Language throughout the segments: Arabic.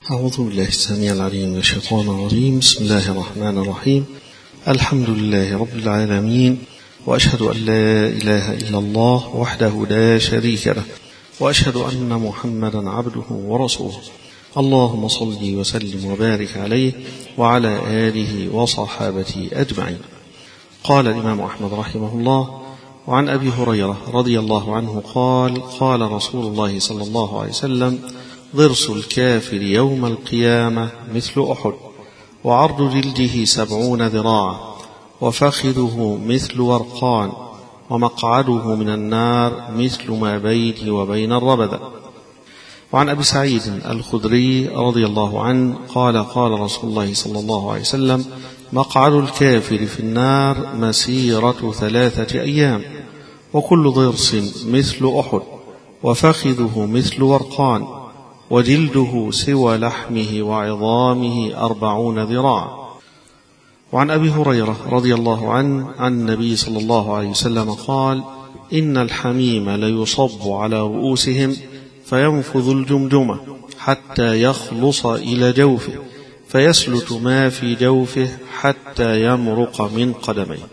أعوذ بالله السميع العليم من الشيطان الرجيم. بسم الله الرحمن الرحيم. الحمد لله رب العالمين، وأشهد أن لا إله إلا الله وحده لا شريك له، وأشهد أن محمدا عبده ورسوله. اللهم صل وسلم وبارك عليه وعلى آله وصحابته أجمعين. قال الإمام أحمد رحمه الله: وعن أبي هريرة رضي الله عنه قال: قال رسول الله صلى الله عليه وسلم: ضرس الكافر يوم القيامة مثل أحد، وعرض جلده 70 ذراعا، وفخذه مثل ورقان، ومقعده من النار مثل ما بينه وبين الربذة. وعن أبي سعيد الخدري رضي الله عنه قال: قال رسول الله صلى الله عليه وسلم: مقعد الكافر في النار مسيرة 3 أيام، وكل ضرس مثل أحد، وفخذه مثل ورقان، وجلده سوى لحمه وعظامه 40 ذراعا. وعن أبي هريرة رضي الله عنه عن النبي صلى الله عليه وسلم قال: إن الحميم ليصب على رؤوسهم فينفذ الجمجمة حتى يخلص إلى جوفه، فيسلت ما في جوفه حتى يمرق من قدميه.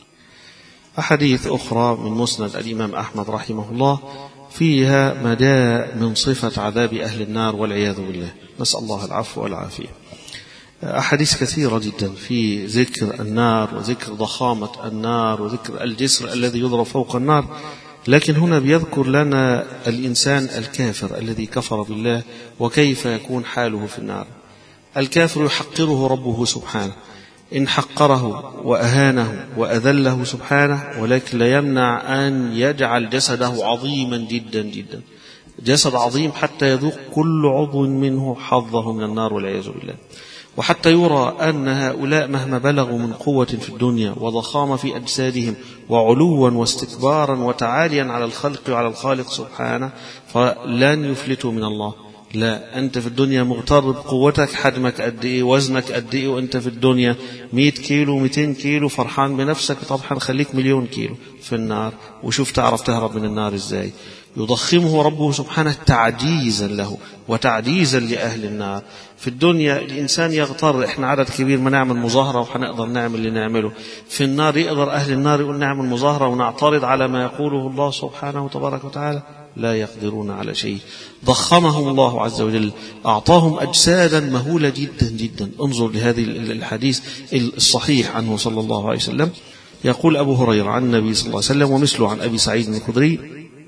أحاديث أخرى من مسند الإمام أحمد رحمه الله فيها مدى من صفة عذاب أهل النار والعياذ بالله، نسأل الله العفو والعافية. أحاديث كثيرة جدا في ذكر النار وذكر ضخامة النار وذكر الجسر الذي يضرب فوق النار، لكن هنا بيذكر لنا الإنسان الكافر الذي كفر بالله وكيف يكون حاله في النار. الكافر يحقره ربه سبحانه، إن حقره وأهانه وأذله سبحانه، ولكن لا يمنع أن يجعل جسده عظيما جدا جدا، جسد عظيم حتى يذوق كل عضو منه حظه من النار والعياذ بالله، وحتى يرى أن هؤلاء مهما بلغوا من قوة في الدنيا وضخامة في أجسادهم وعلوا واستكبارا وتعاليا على الخلق وعلى الخالق سبحانه فلن يفلتوا من الله. لا، أنت في الدنيا مغتر بقوتك، حجمك قد إيه، وزنك قد إيه، وأنت في الدنيا 100 كيلو 200 كيلو فرحان بنفسك. طب هنخليك 1,000,000 كيلو في النار، وشوف تعرف تهرب من النار إزاي. يضخمه ربه سبحانه تعجيزا له وتعجيزا لأهل النار. في الدنيا الإنسان يغتر، إحنا عدد كبير ما نعمل مظاهرة وحنقدر نعمل اللي نعمله. في النار يقدر أهل النار يقول نعمل مظاهرة ونعترض على ما يقوله الله سبحانه وتبارك وتعالى؟ لا يقدرون على شيء. ضخمهم الله عز وجل، أعطاهم أجسادا مهولة جدا جدا. انظر لهذه الحديث الصحيح عنه صلى الله عليه وسلم. يقول أبو هريرة عن النبي صلى الله عليه وسلم، ومثله عن أبي سعيد الخدري: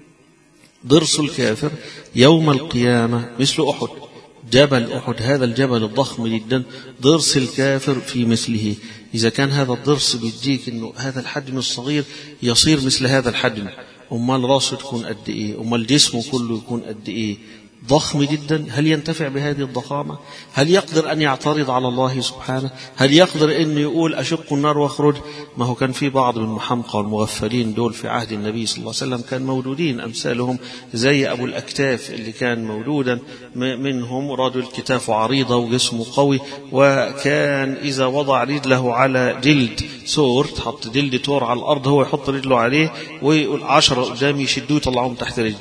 ضرس الكافر يوم القيامة مثل أحد. جبل أحد، هذا الجبل الضخم جدا، ضرس الكافر في مثله. إذا كان هذا الضرس بيديك أنه هذا الحجم الصغير يصير مثل هذا الحجم، أمال راسه تكون قد إيه، أمال جسمه كله يكون قد إيه، ضخم جدا. هل ينتفع بهذه الضخامة؟ هل يقدر أن يعترض على الله سبحانه؟ هل يقدر أن يقول أشق النار واخرج؟ ما هو كان في بعض من المحمقى والمغفلين دول في عهد النبي صلى الله عليه وسلم كان موجودين أمثالهم زي أبو الأكتاف اللي كان موجودا منهم رجل كتافه عريضة وجسمه قوي، وكان إذا وضع رجله على جلد سور، تحط جلد تور على الأرض، هو يحط رجله عليه ويقول 10 قدامي يشدوه يطلعوهم تحت رجلي.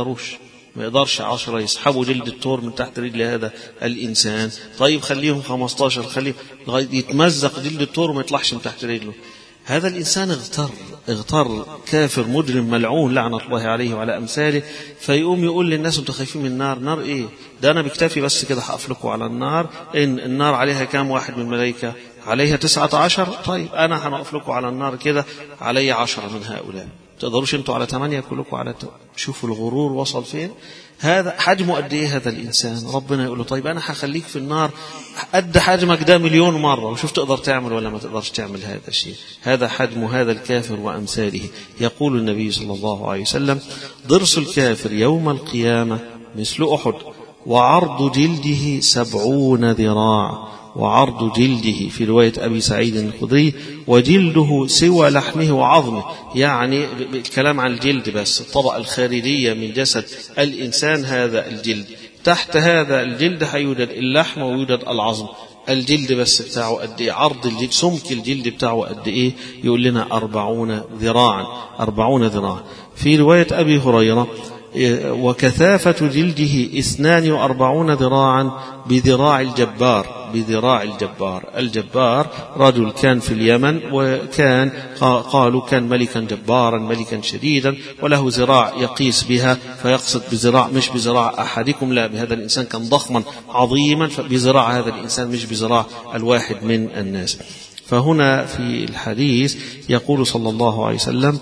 ما يقدرش 10 يسحبوا جلد التور من تحت رجل هذا الإنسان. طيب خليهم 15، خليهم لغاية يتمزق جلد التور وما يطلعش من تحت رجله. هذا الإنسان اغتر كافر مجرم ملعون لعنة الله عليه وعلى أمثاله، فيقوم يقول للناس انتوا خايفين من النار؟ نار إيه؟ ده أنا بكتافي بس كده هقفلكوا على النار. إن النار عليها كام واحد من الملائكة؟ عليها 19. طيب أنا هنقف لكم على النار كده علي 10 من هؤلاء، تقدروش انتوا على 8 كلكم على شوفوا الغرور وصل فين. هذا حجمه قد ايه هذا الانسان؟ ربنا يقول له طيب انا هخليك في النار قد حجمك ده 1,000,000 مرة، وشوف تقدر تعمل ولا ما تقدرش تعمل هذا الشيء. هذا حجم هذا الكافر وامثاله. يقول النبي صلى الله عليه وسلم: ضرس الكافر يوم القيامة مثل أحد، وعرض جلده 70 ذراع. وعرض جلده في رواية أبي سعيد الخدري: وجلده سوى لحمه وعظمه. يعني الكلام عن الجلد بس، الطبقة الخارجية من جسد الإنسان هذا الجلد، تحت هذا الجلد هيوجد اللحم ويوجد العظم. الجلد بس بتاعه قد ايه؟ عرض الجلد، سمك الجلد بتاعه قد ايه؟ يقول لنا 40 ذراعا. 40 ذراعا. في رواية أبي هريرة وكثافة جلده 42 ذراعا بذراع الجبار. بذراع الجبار رجل كان في اليمن، وكان قالوا كان ملكا جبارا ملكا شديدا، وله ذراع يقيس بها، فيقصد بذراع مش بذراع أحدكم، لا، بهذا الإنسان كان ضخما عظيما، فبذراع هذا الإنسان مش بذراع الواحد من الناس. فهنا في الحديث يقول صلى الله عليه وسلم: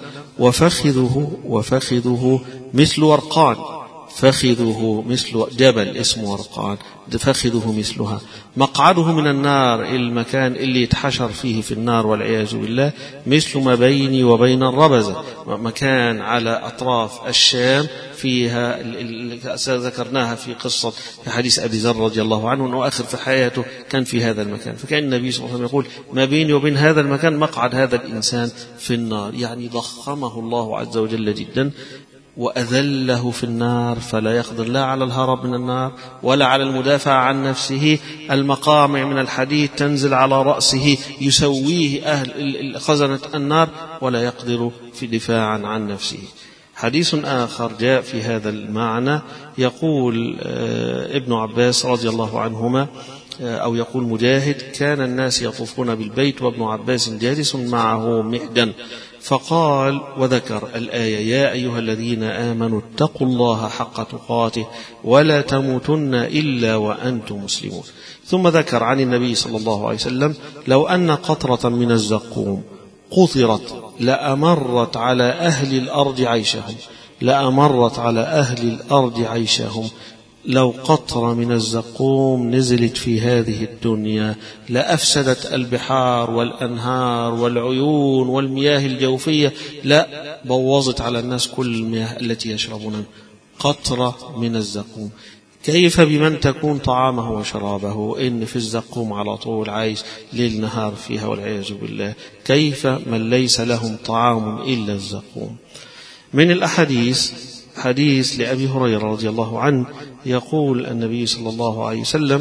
وفخذه مثل ورقان، فخذه مثل جبل اسمه ورقان، فخذه مثلها. مقعده من النار، المكان اللي يتحشر فيه في النار والعياذ بالله، مثل ما بيني وبين الربزة، مكان على أطراف الشام فيها ذكرناها في قصة في حديث أبي ذر رضي الله عنه، أنه آخر في حياته كان في هذا المكان. فكان النبي صلى الله عليه وسلم يقول: ما بيني وبين هذا المكان مقعد هذا الإنسان في النار، يعني ضخمه الله عز وجل جدا وأذله في النار، فلا يقدر لا على الهرب من النار ولا على المدافع عن نفسه. المقامع من الحديد تنزل على رأسه يسويه أهل خزنة النار، ولا يقدر في دفاعا عن نفسه. حديث آخر جاء في هذا المعنى، يقول ابن عباس رضي الله عنهما، أو يقول مجاهد: كان الناس يطوفون بالبيت وابن عباس جالس معه محدا، فقال وذكر الآية: يا أيها الذين آمنوا اتقوا الله حق تقاته ولا تموتن إلا وأنتم مسلمون. ثم ذكر عن النبي صلى الله عليه وسلم: لو أن قطرة من الزقوم قطرت لأمرت على أهل الأرض عيشهم، لأمرت على أهل الأرض عيشهم. لو قطرة من الزقوم نزلت في هذه الدنيا لأفسدت البحار والأنهار والعيون والمياه الجوفية، لا بوظت على الناس كل المياه التي يشربونها. قطرة من الزقوم، كيف بمن تكون طعامه وشرابه؟ إن في الزقوم على طول عايش ليل نهار فيها والعياذ بالله، كيف من ليس لهم طعام إلا الزقوم؟ من الأحاديث حديث لأبي هريرة رضي الله عنه، يقول النبي صلى الله عليه وسلم: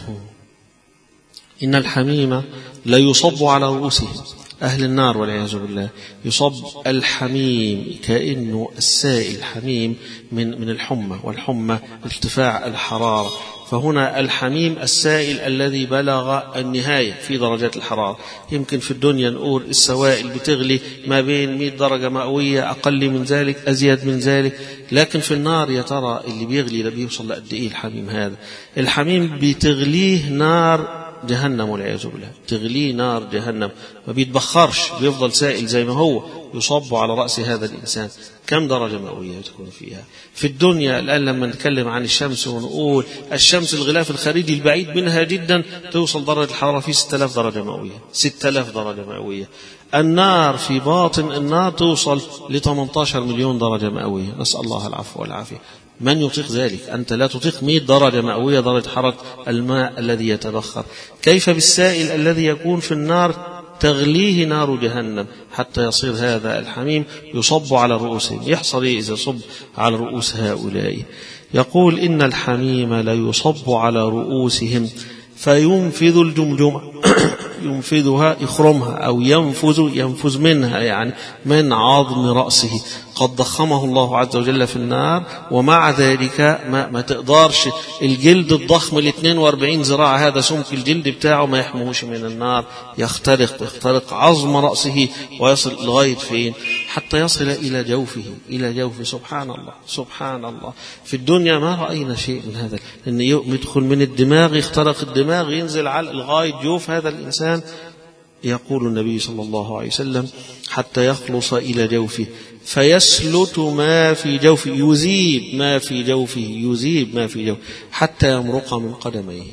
إن الحميم لا يصب على رؤوسهم، أهل النار والعياذ بالله يصب الحميم، كأنه السائل حميم من الحمى، والحمى ارتفاع الحرارة، فهنا الحميم السائل الذي بلغ النهاية في درجات الحرارة. يمكن في الدنيا نقول السوائل بتغلي ما بين 100 درجة مئوية، أقل من ذلك، أزيد من ذلك، لكن في النار يا ترى اللي بيغلي ده بيوصل لقد إيه الحميم هذا؟ الحميم بتغليه نار جهنم والعياذ بالله، تغليه نار جهنم، ما بيتبخرش، بيفضل سائل زي ما هو، يصب على رأس هذا الإنسان. كم درجة مئوية تكون فيها؟ في الدنيا الآن لما نتكلم عن الشمس ونقول الشمس الغلاف الخارجي البعيد منها جدا توصل درجة الحرارة فيه 6000 درجة مئوية، 6000 درجة مئوية. النار في باطن النار توصل ل 18 مليون درجة مئوية، نسأل الله العفو والعافية. من يطيق ذلك؟ أنت لا تطيق 100 درجة مئوية درجة حرارة الماء الذي يتبخر، كيف بالسائل الذي يكون في النار تغليه نار جهنم حتى يصير هذا الحميم يصب على رؤوسهم؟ يحصل إيه إذا صب على رؤوس هؤلاء؟ يقول: إن الحميم لا يصب على رؤوسهم فينفذ الجمجمة ينفذها، يخرمها، أو ينفذ منها، يعني من عظم رأسه. قد ضخمه الله عز وجل في النار، ومع ذلك ما تقدرش الجلد الضخم 42 ذراع هذا سمك الجلد بتاعه ما يحموش من النار، يخترق عظم رأسه ويصل لغاية فين؟ حتى يصل إلى جوفه. سبحان الله سبحان الله. في الدنيا ما رأينا شيء من هذا، لأن يدخل من الدماغ، يخترق الدماغ، ينزل على لغاية جوف هذا الإنسان. يقول النبي صلى الله عليه وسلم: حتى يخلص إلى جوفه فيسلت ما في جوفه، يذيب ما في جوفه، حتى يمرق من قدميه.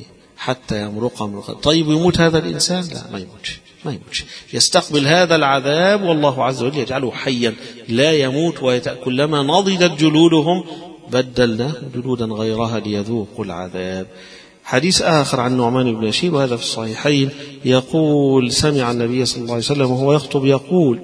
طيب يموت هذا الإنسان؟ لا، ما يموتش، يستقبل هذا العذاب، والله عز وجل يجعله حيا لا يموت، كلما نضجت جلودهم بدلناه جلودا غيرها ليذوقوا العذاب. حديث آخر عن نعمان بن بشير وهذا في الصحيحين، يقول: سمع النبي صلى الله عليه وسلم وهو يخطب يقول: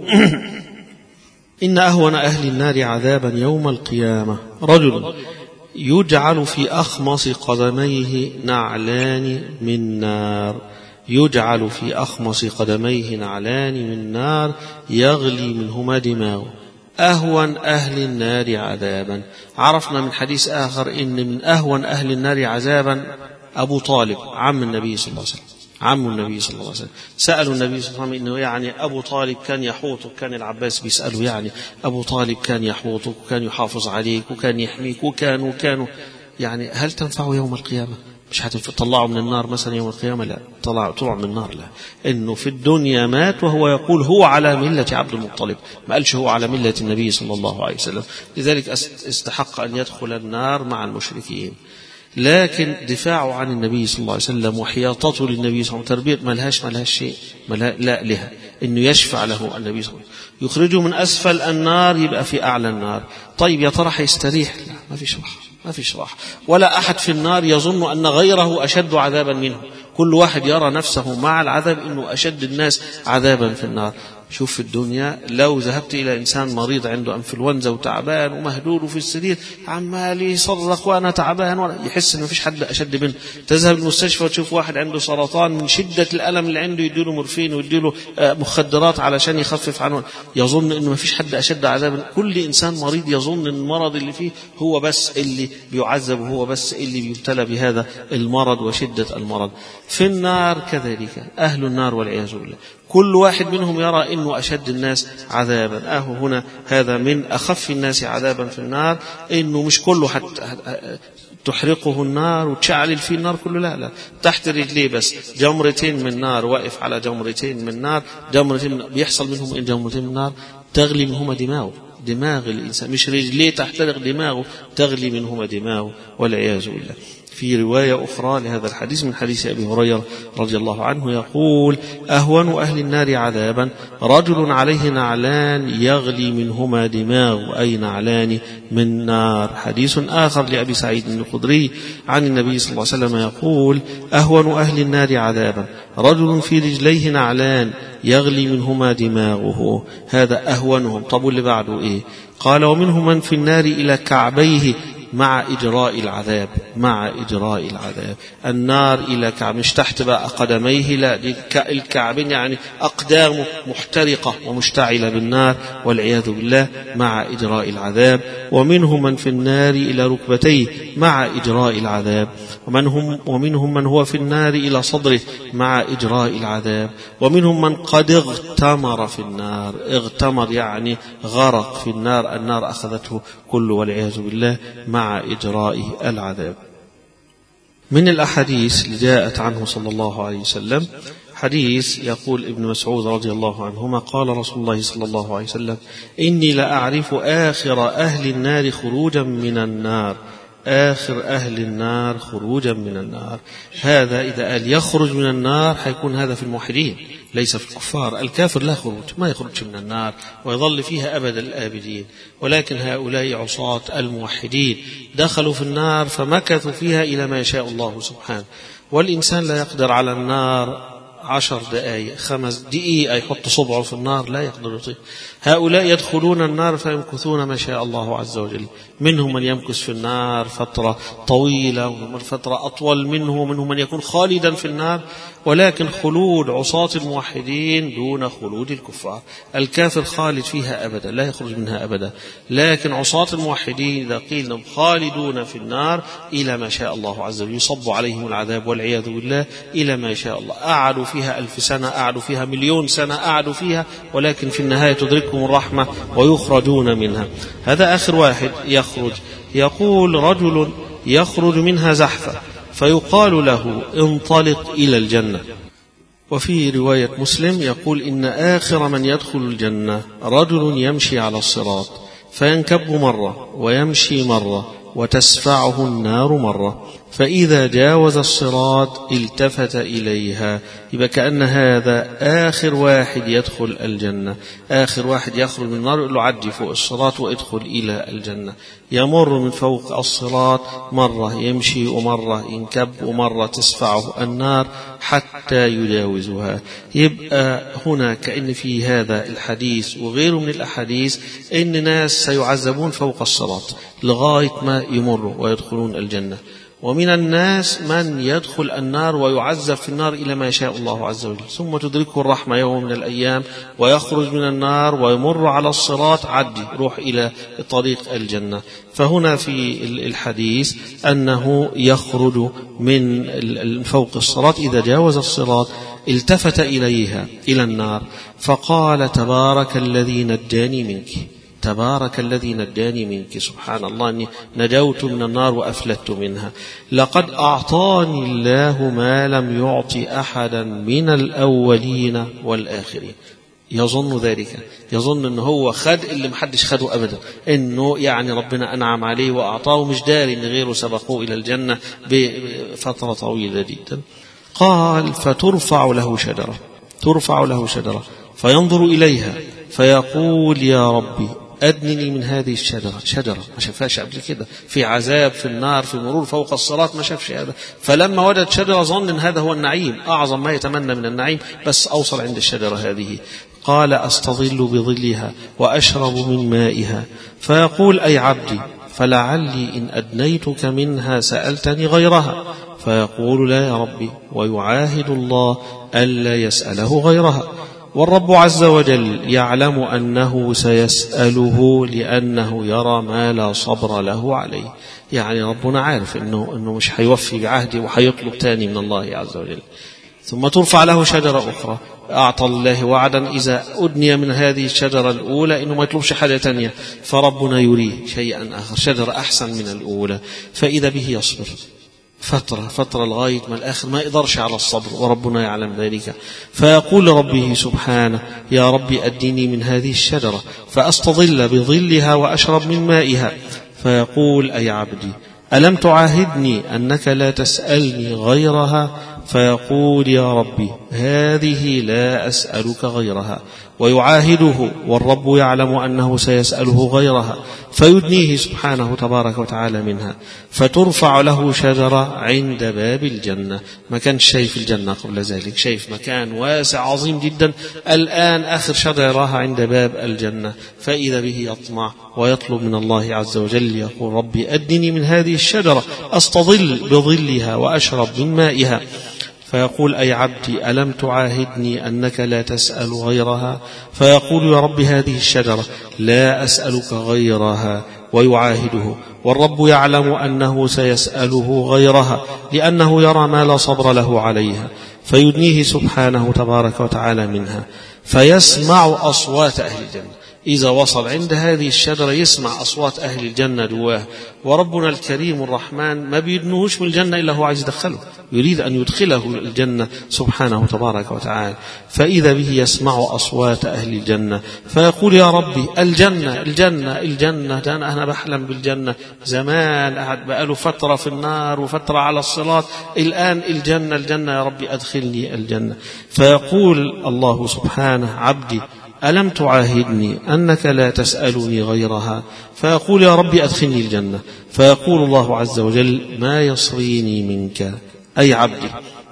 إن أهون أهل النار عذابا يوم القيامة رجل يجعل في أخمص قدميه نعلان من نار، يجعل في أخمص قدميه نعلان من نار يغلي منهما دماغه. أهون أهل النار عذابا. عرفنا من حديث آخر إن من أهون أهل النار عذابا أبو طالب عم النبي صلى الله عليه وسلم، عم النبي صلى الله عليه وسلم. سألوا النبي صلى الله عليه وسلم إنه يعني أبو طالب كان يحوطك، كان العباس بيسأله يعني أبو طالب كان يحوطك وكان يحافظ عليك وكان يحميك وكانوا يعني هل تنفعه يوم القيامة؟ مش هتطلعوا من النار مثلا يوم القيامة؟ لا، طلع من النار. لا، إنه في الدنيا مات وهو يقول هو على ملة عبد المطلب، ما قالش هو على ملة النبي صلى الله عليه وسلم، لذلك استحق أن يدخل النار مع المشركين. لكن دفاعه عن النبي صلى الله عليه وسلم وحياطته للنبي صلى الله عليه وسلم تربية ملهاش شيء، لا لها إنه يشفع له النبي صلى الله عليه وسلم، يخرجه من أسفل النار يبقى في أعلى النار. طيب يا ترى هيستريح؟ لا، ما فيش راحة، ولا أحد في النار يظن أن غيره أشد عذابا منه، كل واحد يرى نفسه مع العذاب إنه أشد الناس عذابا في النار. شوف في الدنيا لو ذهبت إلى إنسان مريض عنده أنفلونزا وتعبان ومهدود في السرير عمال يصرخ وأنا تعبان ولا يحس إن مفيش حد أشد منه. تذهب المستشفى وتشوف واحد عنده سرطان من شدة الألم اللي عنده يديله مورفين ويديله مخدرات علشان يخفف عنه، يظن إنه مفيش حد أشد عذابا. كل إنسان مريض يظن إن المرض اللي فيه هو بس اللي بيعذب وهو بس اللي بيبتلى بهذا المرض وشدة المرض. في النار كذلك أهل النار والعياذ بالله كل واحد منهم يرى إنه أشد الناس عذابا. هنا هذا من أخف الناس عذابا في النار، إنه مش كله حتى تحرقه النار وتشعل فيه النار كله، لا، تحت رجليه بس جمرتين من نار، واقف على جمرتين من نار، بيحصل منهم إن جمرتين من نار تغلي منهما دماغ الإنسان، مش رجليه تحترق، دماغه تغلي منهما دماغه والعياذ بالله. في رواية أخرى لهذا الحديث من حديث أبي هريرة رضي الله عنه يقول أهون أهل النار عذابا رجل عليه نعلان يغلي منهما دماغ، أي نعلان من نار. حديث آخر لأبي سعيد الخدري عن النبي صلى الله عليه وسلم يقول أهون أهل النار عذابا رجل في رجليه نعلان يغلي منهما دماغه، هذا أهونهم. طب اللي بعده إيه؟ قال ومنهم من في النار إلى كعبيه مع إجراء العذاب، النار إلى كعب، مش تحت بقى قدميه، لا، الكعبين يعني أقدامه محترقة ومشتعلة بالنار والعياذ بالله مع إجراء العذاب. ومنهم من في النار إلى ركبتيه مع إجراء العذاب، ومنهم من هو في النار إلى صدره مع إجراء العذاب. ومنهم من قد اغتمر في النار، اغتمر يعني غرق في النار أخذته كله والعياذ بالله مع إجراء العذاب. من الأحاديث اللي جاءت عنه صلى الله عليه وسلم حديث يقول ابن مسعود رضي الله عنهما قال رسول الله صلى الله عليه وسلم إني لأعرف آخر أهل النار خروجا من النار، آخر أهل النار خروجا من النار. هذا إذا قال يخرج من النار حيكون هذا في الموحدين ليس في الكفار. الكافر لا خروج، ما يخرج من النار ويظل فيها أبد الآبدين، ولكن هؤلاء عصاة الموحدين دخلوا في النار فمكثوا فيها إلى ما يشاء الله سبحانه. والإنسان لا يقدر على النار 10 دقائق 5 دقائق يحط صبعه في النار، لا يقدر يطيق. هؤلاء يدخلون النار فيمكثون ما شاء الله عز وجل، منهم من يمكث في النار فترة طويلة ومن فترة أطول منه، ومنهم من يكون خالدا في النار. ولكن خلود عصاة الموحدين دون خلود الكفار. الكافر خالد فيها أبدا لا يخرج منها أبدا، لكن عصاة الموحدين إذا قيل لهم خالدون في النار إلى ما شاء الله عز وجل، يصب عليهم العذاب والعياذ بالله إلى ما شاء الله. قعدوا فيها 1000 سنة، قعدوا فيها 1,000,000 سنة، قعدوا فيها، ولكن في النهاية تدركهم الرحمة ويخرجون منها. هذا آخر واحد يخرج. يقول رجل يخرج منها زحفة فيقال له انطلق إلى الجنة. وفي رواية مسلم يقول إن آخر من يدخل الجنة رجل يمشي على الصراط فينكب مرة ويمشي مرة وتسفعه النار مرة، فإذا جاوز الصراط التفت إليها. يبقى كأن هذا آخر واحد يدخل الجنة، آخر واحد يخرج من النار يقول له عدي فوق الصراط وادخل إلى الجنة. يمر من فوق الصراط مرة يمشي ومرة ينكب ومرة تسفعه النار حتى يجاوزها. يبقى هنا كأن في هذا الحديث وغيره من الأحاديث إن ناس سيعذبون فوق الصراط لغاية ما يمروا ويدخلون الجنة، ومن الناس من يدخل النار ويعذب في النار إلى ما يشاء الله عز وجل، ثم تدركه الرحمة يوم من الأيام ويخرج من النار ويمر على الصراط، عدي روح إلى طريق الجنة. فهنا في الحديث أنه يخرج من فوق الصراط، إذا جاوز الصراط التفت إليها إلى النار فقال: تبارك الذي نجاني منك، تبارك الذي نجاني منك، سبحان الله أني نجوت من النار وأفلت منها. لقد أعطاني الله ما لم يعط أحدا من الأولين والآخرين. يظن ذلك، يظن أنه هو خد اللي محدش خده أبدا، أنه يعني ربنا أنعم عليه وأعطاه، مش داري أن غيره سبقوه إلى الجنة بفترة طويلة جدا. قال: فترفع له شجرة، ترفع له شجرة فينظر إليها فيقول: يا ربي أدنني من هذه الشجرة. شجرة ما شافهاش قبل كده، في عذاب في النار، في مرور فوق الصراط، ما شافش هذا. فلما وجد شجرة ظن أن هذا هو النعيم، أعظم ما يتمنى من النعيم، بس أوصل عند الشجرة هذه. قال: أستظل بظلها وأشرب من مائها. فيقول: أي عبدي، فلعلي إن أدنيتك منها سألتني غيرها. فيقول: لا يا ربي، ويعاهد الله ألا يسأله غيرها. والرب عز وجل يعلم أنه سيسأله لأنه يرى ما لا صبر له عليه. يعني ربنا عارف أنه مش هيوفي بعهده وهيطلب تاني من الله عز وجل. ثم ترفع له شجرة أخرى. أعطى الله وعدا إذا أدني من هذه الشجرة الأولى إنه ما يطلبش حاجة تانية، فربنا يريه شيئا آخر، شجرة أحسن من الأولى، فإذا به يصبر فترة لغاية ما الآخر ما يقدرش على الصبر، وربنا يعلم ذلك. فيقول ربه سبحانه: يا ربي أدني من هذه الشجرة فأستظل بظلها وأشرب من مائها. فيقول: أي عبدي، ألم تعاهدني أنك لا تسألني غيرها؟ فيقول: يا ربي هذه لا أسألك غيرها. ويعاهده والرب يعلم أنه سيسأله غيرها، فيدنيه سبحانه تبارك وتعالى منها. فترفع له شجرة عند باب الجنة. ما كانش شايف الجنة قبل ذلك، شايف مكان واسع عظيم جدا، الآن آخر شجرة عند باب الجنة. فإذا به يطمع ويطلب من الله عز وجل، يقول: ربي أدني من هذه الشجرة أستظل بظلها وأشرب من مائها. فيقول: أي عبدي، ألم تعاهدني أنك لا تسأل غيرها؟ فيقول: يا رب هذه الشجرة لا أسألك غيرها. ويعاهده والرب يعلم أنه سيسأله غيرها لأنه يرى ما لا صبر له عليها. فيدنيه سبحانه تبارك وتعالى منها. فيسمع أصوات أهل الجنة. إذا وصل عند هذه الشجرة يسمع أصوات أهل الجنة جواه. وربنا الكريم الرحمن ما بيدنوهش من الجنة إلا هو عايز يدخله، يريد أن يدخله الجنة سبحانه تبارك وتعالى. فإذا به يسمع أصوات أهل الجنة فيقول: يا ربي الجنة الجنة الجنة، أنا بحلم بالجنة زمان، قعد بقاله فترة في النار وفترة على الصراط، الآن الجنة الجنة، يا ربي أدخلني الجنة. فيقول الله سبحانه: عبدي ألم تعاهدني أنك لا تسألني غيرها؟ فيقول: يا ربي أدخلني الجنة. فيقول الله عز وجل: ما يصريني منك، أي عبدي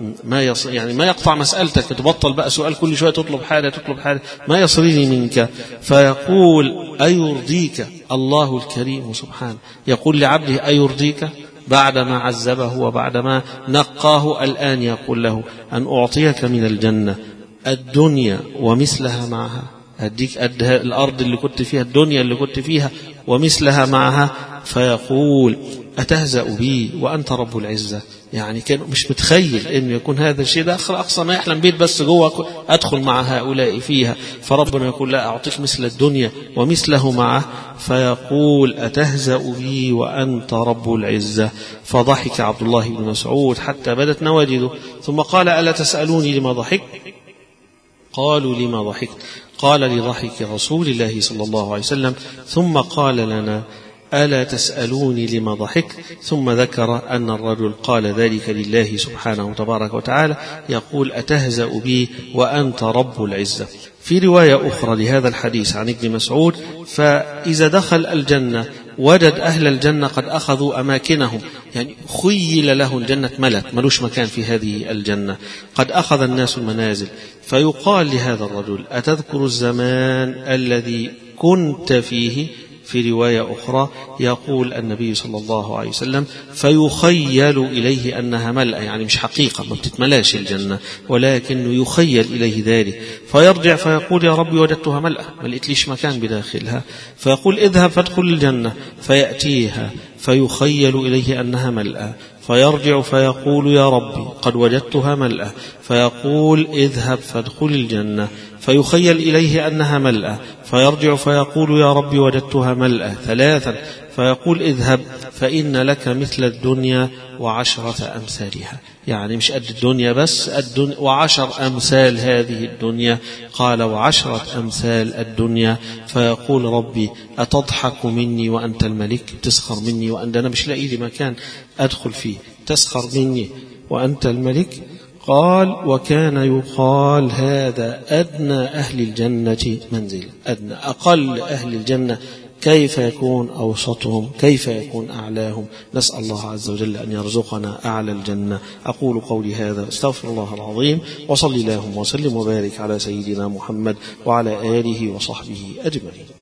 يعني ما يقطع مسألتك، تبطل بقى سؤال كل شوية تطلب حاجة، ما يصريني منك. فيقول: أيرضيك الله الكريم سبحانه، يقول لعبده: أيرضيك؟ بعدما عذبه وبعدما نقاه، الآن يقول له: أن أعطيك من الجنة الدنيا ومثلها معها، أديك الأرض اللي كنت فيها، الدنيا اللي كنت فيها ومثلها معها. فيقول: أتهزأ بي وأنت رب العزة؟ يعني كان مش متخيل إنه يكون هذا الشيء، ده أقصى ما يحلم بيت بس جوه أدخل مع هؤلاء فيها. فربنا يقول: لا، أعطيك مثل الدنيا ومثله معه. فيقول: أتهزأ بي وأنت رب العزة؟ فضحك عبد الله بن مسعود حتى بدت نواجذه، ثم قال: ألا تسألوني لما ضحك؟ قالوا: لما ضحكت؟ قال: لضحك رسول الله صلى الله عليه وسلم. ثم قال لنا: ألا تسألوني لما ضحكت؟ ثم ذكر أن الرجل قال ذلك لله سبحانه تبارك وتعالى، يقول: أتهزأ بي وأنت رب العزة. في رواية أخرى لهذا الحديث عن ابن مسعود: فإذا دخل الجنة وجد أهل الجنة قد أخذوا أماكنهم، يعني خيل له الجنة ملوش مكان في هذه الجنة، قد أخذ الناس المنازل. فيقال لهذا الرجل: أتذكر الزمان الذي كنت فيه؟ في رواية أخرى يقول النبي صلى الله عليه وسلم فيخيل إليه أنها ملأ، يعني مش حقيقة، ما بتتملاش الجنة، ولكن يخيل إليه ذلك، فيرجع فيقول يا ربي وجدتها ملأ، ما لقيتليش مكان بداخلها، فيقول اذهب فادخل الجنة، فيأتيها فيخيل إليه أنها ملأ، فيرجع فيقول يا ربي قد وجدتها ملأ، فيقول اذهب فادخل الجنة، فيخيل إليه أنها ملأ، فيرجع فيقول يا ربي وجدتها ملأ 3، فيقول اذهب فإن لك مثل الدنيا و10 أمثالها، يعني مش قد الدنيا بس، الدنيا و10 أمثال هذه الدنيا، قال و10 أمثال الدنيا. فيقول ربي أتضحك مني وأنت الملك، تسخر مني وأنت، أنا مش لاقي لي مكان أدخل فيه، تسخر مني وأنت الملك. قال وكان يقال هذا أدنى أهل الجنة منزل، أدنى أقل أهل الجنة، كيف يكون أوسطهم، كيف يكون أعلاهم؟ نسأل الله عز وجل أن يرزقنا أعلى الجنة. أقول قولي هذا استغفر الله العظيم، وصلي اللهم وسلم وبارك على سيدنا محمد وعلى آله وصحبه أجمعين.